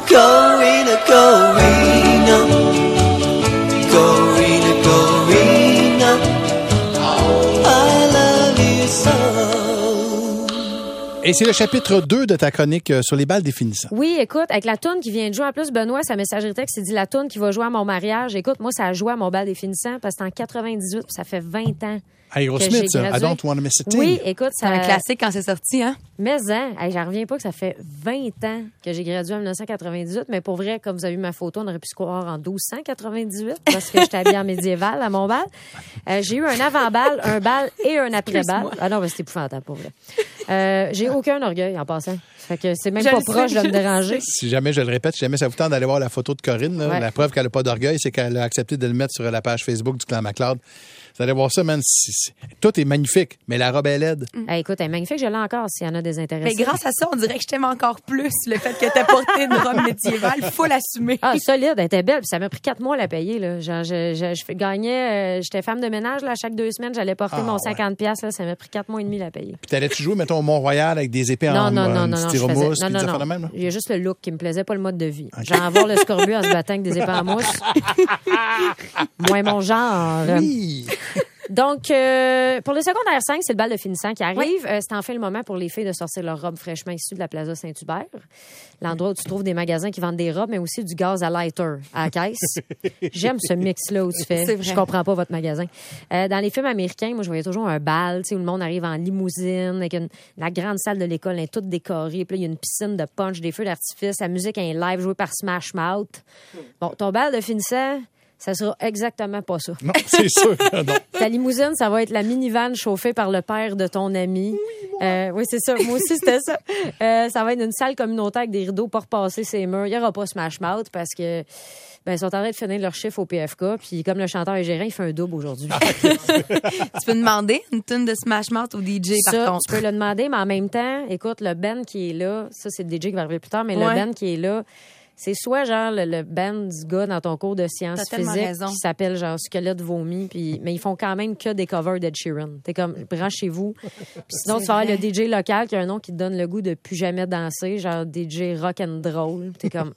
Corina, Corina, Corina, Corina, I love you so. Et c'est le chapitre 2 de ta chronique sur les balles définissants. Oui, écoute, avec la toune qui vient de jouer, en plus, Benoît, sa messagerie texte, il dit la toune qui va jouer à mon mariage. Écoute, moi, ça a joué à mon bal définissant parce que c'est en 98, puis ça fait 20 ans. Aerosmith, ça. I don't want to miss a thing. Oui, écoute, C'est un classique quand c'est sorti, hein? Mais j'en reviens pas que ça fait 20 ans que j'ai gradué en 1998, mais pour vrai, comme vous avez vu ma photo, on aurait pu se croire en 1298 parce que j'étais habillée en médiéval à mon bal. J'ai eu un avant-bal, un bal et un après-bal. Ah non, mais c'était épouvantable, pour vrai. J'ai aucun orgueil en passant. Fait que c'est même pas proche de me déranger. Si jamais, je le répète, si jamais ça vous tente d'aller voir la photo de Corinne, là, la preuve qu'elle n'a pas d'orgueil, c'est qu'elle a accepté de le mettre sur la page Facebook du Clan MacLeod. Vous allez voir ça, man. Tout est magnifique, mais la robe est laide. Écoute, elle est magnifique, je l'ai encore s'il y en a des intéressés. Mais grâce à ça, on dirait que je t'aime encore plus. Le fait que t'as porté une robe médiévale, faut l'assumer. Ah, solide, elle était belle. Puis ça m'a pris 4 mois à la payer. Là. Genre, je gagnais, j'étais femme de ménage. Là, chaque 2 semaines, j'allais porter mon 50$. Là, ça m'a pris 4 mois et demi à la payer. Puis t'allais-tu jouer, mettons, au Mont-Royal avec des épées en styromousse? Non. Il y a juste le look qui me plaisait, pas le mode de vie. Okay. Genre avoir le scorbut en se battant avec des épées en mousse. Moins mon genre. Oui. Donc, pour le secondaire 5, c'est le bal de finissant qui arrive. Oui. C'est enfin le moment pour les filles de sortir leur robe fraîchement issue de la Plaza Saint-Hubert. L'endroit où tu trouves des magasins qui vendent des robes, mais aussi du gaz à lighter à la caisse. J'aime ce mix-là où tu fais. Je comprends pas votre magasin. Dans les films américains, moi, je voyais toujours un bal, tu sais, où le monde arrive en limousine, avec la grande salle de l'école est toute décorée. Puis là, il y a une piscine de punch, des feux d'artifice. La musique est live jouée par Smash Mouth. Bon, ton bal de finissant, ça sera exactement pas ça. Non, c'est sûr que non. Ta limousine, ça va être la minivan chauffée par le père de ton ami. Oui, c'est ça. Moi aussi, c'était ça. Ça va être une salle communautaire avec des rideaux pour repasser ses murs. Il n'y aura pas Smash Mouth parce que ils sont en train de finir leur chiffre au PFK. Puis comme le chanteur est gérant, il fait un double aujourd'hui. Tu peux demander une tune de Smash Mouth au DJ, par contre. Tu peux le demander, mais en même temps, écoute, le band qui est là, ça, c'est le DJ qui va arriver plus tard, mais le band qui est là, c'est soit genre le band du gars dans ton cours de sciences physiques qui s'appelle genre Squelette vomi, mais ils font quand même que des covers d'Ed Sheeran. T'es comme, branchez-vous. Puis sinon, tu vas avoir le DJ local qui a un nom qui te donne le goût de plus jamais danser, genre DJ rock and roll. T'es comme,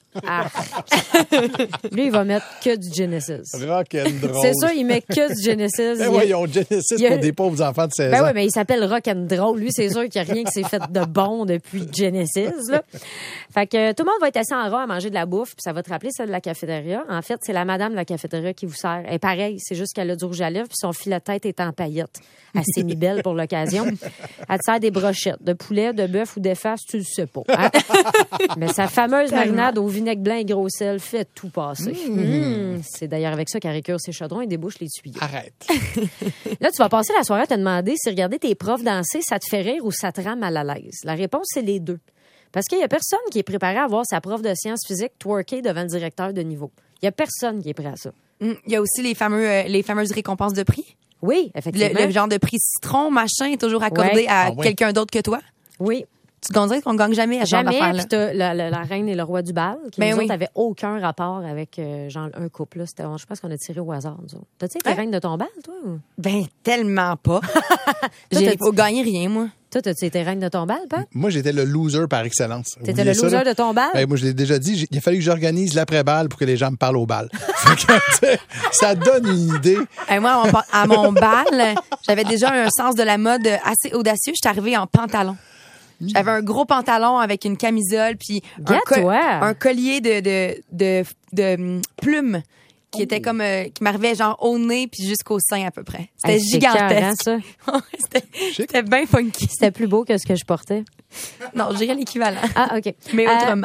Lui, il va mettre que du Genesis. Rock and roll. C'est sûr, il met que du Genesis. Voyons, Genesis pour des pauvres enfants de 16 ans. Oui, mais il s'appelle rock and roll. Lui, c'est sûr qu'il n'y a rien qui s'est fait de bon depuis Genesis, là. Fait que tout le monde va être assis en rang à manger de la bouffe, puis ça va te rappeler ça de la cafétéria. En fait, c'est la madame de la cafétéria qui vous sert. Elle est pareil, c'est juste qu'elle a du rouge à lèvres, puis son filet de tête est en paillettes. Elle s'est mis belle pour l'occasion. Elle te sert des brochettes de poulet, de bœuf ou d'efface, tu le sais pas. Hein? Mais sa fameuse marinade au vinaigre blanc et gros sel fait tout passer. C'est d'ailleurs avec ça qu'elle récure ses chaudrons et débouche les tuyaux. Arrête. Là, tu vas passer la soirée à te demander si regarder tes profs danser, ça te fait rire ou ça te rend mal à l'aise. La réponse, c'est les deux. Parce qu'il y a personne qui est préparé à voir sa prof de sciences physiques twerker devant le directeur de niveau. Il y a personne qui est prêt à ça. Il y a aussi les fameuses récompenses de prix. Oui, effectivement. Le genre de prix citron, machin, est toujours accordé à quelqu'un d'autre que toi. Oui. Tu dirais qu'on gagne jamais à ce genre d'affaires-là. Puis t'as la reine et le roi du bal, qui nous autres n'avaient aucun rapport avec genre un couple. Là. Je pense qu'on a tiré au hasard, nous autres. T'as-tu été reine de ton bal, toi? Ou? Ben, tellement pas. J'ai pas gagné rien, moi. Toi, t'as-tu été reine de ton bal, Pat? Moi, j'étais le loser par excellence. T'étais le loser de ton bal? Ben, moi, je l'ai déjà dit, il a fallu que j'organise l'après-bal pour que les gens me parlent au bal. Ça donne une idée. Et moi, à mon bal, j'avais déjà un sens de la mode assez audacieux. J'étais arrivée en pantalon. J'avais un gros pantalon avec une camisole puis un collier de plumes qui était comme qui m'arrivait genre au nez puis jusqu'au sein à peu près. C'était gigantesque. Ça. C'était bien funky. C'était plus beau que ce que je portais. Non, j'ai rien l'équivalent. Ah, OK. Mais autrement.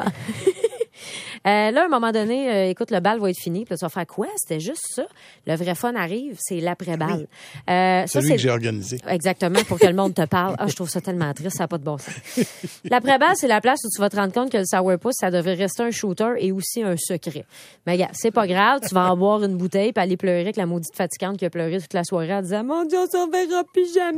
Là, à un moment donné, écoute, le bal va être fini. Puis là, tu vas faire quoi? C'était juste ça. Le vrai fun arrive, c'est l'après-bal. Oui. Celui que j'ai organisé. Exactement, pour que le monde te parle. Ah, je trouve ça tellement triste, ça n'a pas de bon sens. L'après-bal, c'est la place où tu vas te rendre compte que le sourpuss, ça devrait rester un shooter et aussi un secret. Mais regarde, c'est pas grave, tu vas en boire une bouteille puis aller pleurer avec la maudite fatigante qui a pleuré toute la soirée en disant « Mon Dieu, on s'en verra plus jamais! »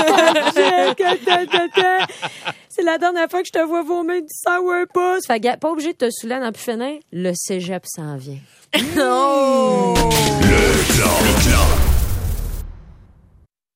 C'est la dernière fois que je te vois vomir du sourpuss. Fait que pas obligé de te saouler dans plus finir. Le cégep s'en vient. Oh! Le clan.